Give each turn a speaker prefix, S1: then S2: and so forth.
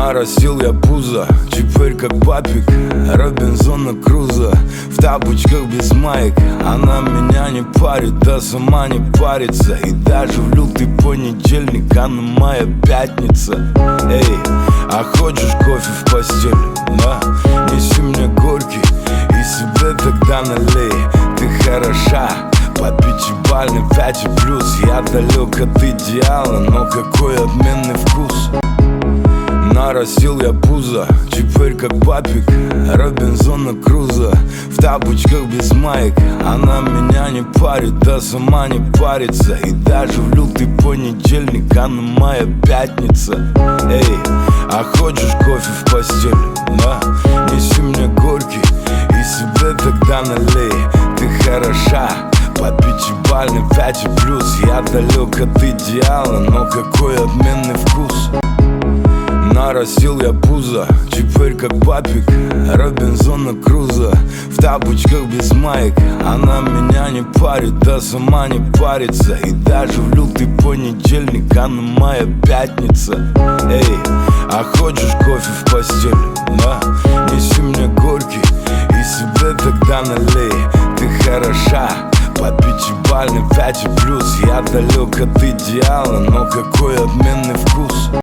S1: Нарастил я пузо, теперь как папик Робинзона Круза, в тапочках без маек. Она меня не парит, да сама не парится. И даже в лютый понедельник она моя пятница. Эй, а хочешь кофе в постель? Да, неси мне горький и себе тогда налей. Ты хороша, по пятибалльной 5+. Я далек от идеала, но какой отменный вкус. Нарастил я пузо, теперь как папик Робинзона Круза, в тапочках без маек. Она меня не парит, да сама не парится. И даже в лютый понедельник она моя пятница. Эй, а хочешь кофе в постель? Да, неси мне горький и себе тогда налей. Ты хороша, по пятибалльной 5+. Я далек от идеала, но какой отменный вкус. Нарастил я пузо, теперь как папик Робинзона Круза, в тапочках без маек. Она меня не парит, да сама не парится. И даже в лютый понедельник она моя пятница. Эй, а хочешь кофе в постель? Да, неси мне горький и себе тогда налей. Ты хороша, по пятибалльной 5+. Я далек от идеала, но какой отменный вкус.